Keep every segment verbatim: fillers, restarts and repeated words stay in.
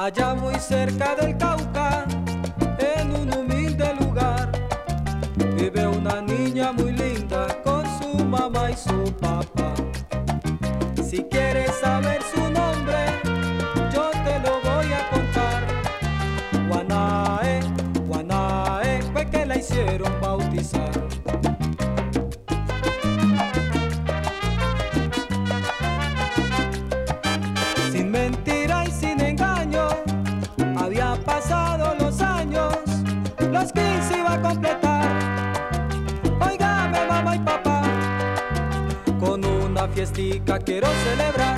Allá muy cerca del Cauca, en un humilde lugar, vive una niña muy linda con su mamá y su papá. Si quieres saber su nombre, yo te lo voy a contar. Guanae, Guanae, fue que la hicieron bautizar. Sin mentira y sin engaño, había pasado los años, los quince iba a completar. Óigame mamá y papá, con una fiestica quiero celebrar.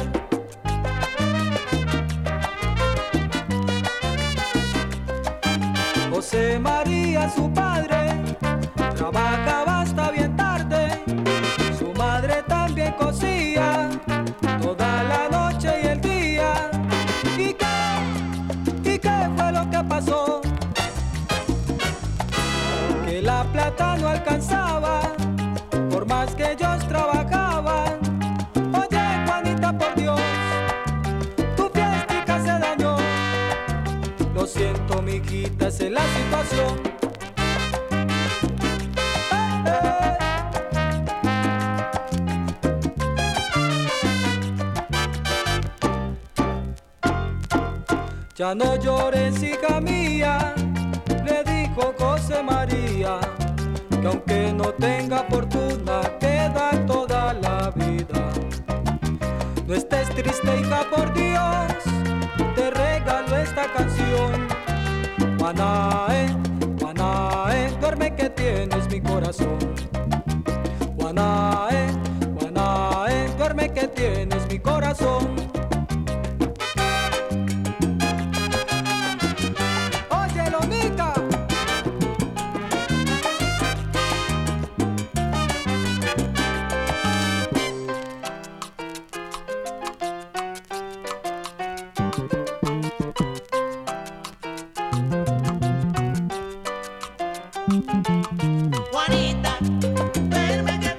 José María, su padre, trabajaba hasta bien tarde. Su madre también cosía toda la noche y el día. ¿Y qué? ¿Y qué fue lo que pasó? Que la plata no alcanzaba, por más que ellos trabajaban. Oye, Juanita, por Dios, tu fiestica se dañó. Lo siento, mijita, esa es la situación. Eh, eh. Ya no llores, hija mía, le dijo José María, que aunque no tenga fortuna, queda toda la vida. No estés triste, hija, por Dios, te regalo esta canción. Guanae, Guanae, duerme que tienes mi corazón. Guanae, Guanae, duerme que tienes mi corazón. Oye, Lonica. Juanita, duerme que